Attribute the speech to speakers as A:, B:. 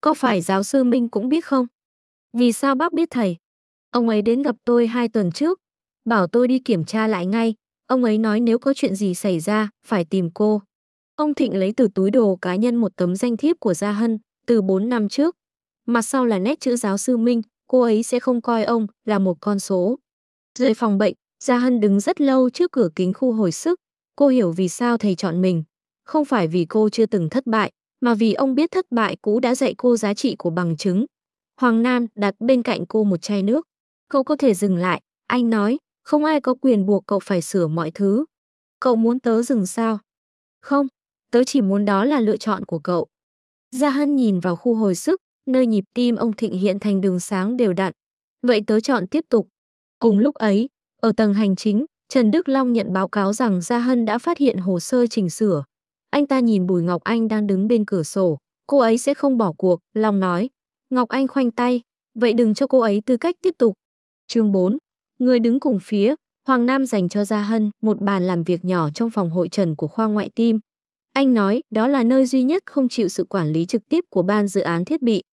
A: Có phải giáo sư Minh cũng biết không? Vì sao bác biết thầy? Ông ấy đến gặp tôi 2 tuần trước, bảo tôi đi kiểm tra lại ngay. Ông ấy nói nếu có chuyện gì xảy ra, phải tìm cô. Ông Thịnh lấy từ túi đồ cá nhân một tấm danh thiếp của Gia Hân, từ 4 năm trước. Mặt sau là nét chữ giáo sư Minh, cô ấy sẽ không coi ông là một con số. Rời phòng bệnh, Gia Hân đứng rất lâu trước cửa kính khu hồi sức. Cô hiểu vì sao thầy chọn mình. Không phải vì cô chưa từng thất bại, mà vì ông biết thất bại cũ đã dạy cô giá trị của bằng chứng. Hoàng Nam đặt bên cạnh cô một chai nước. Cậu có thể dừng lại, anh nói, không ai có quyền buộc cậu phải sửa mọi thứ. Cậu muốn tớ dừng sao? Không, tớ chỉ muốn đó là lựa chọn của cậu. Gia Hân nhìn vào khu hồi sức, nơi nhịp tim ông Thịnh hiện thành đường sáng đều đặn. Vậy tớ chọn tiếp tục. Cùng lúc ấy, ở tầng hành chính, Trần Đức Long nhận báo cáo rằng Gia Hân đã phát hiện hồ sơ chỉnh sửa. Anh ta nhìn Bùi Ngọc Anh đang đứng bên cửa sổ. Cô ấy sẽ không bỏ cuộc, Long nói. Ngọc Anh khoanh tay, vậy đừng cho cô ấy tư cách tiếp tục. Chương 4. Người đứng cùng phía, Hoàng Nam dành cho Gia Hân một bàn làm việc nhỏ trong phòng hội trần của khoa ngoại tim. Anh nói đó là nơi duy nhất không chịu sự quản lý trực tiếp của ban dự án thiết bị.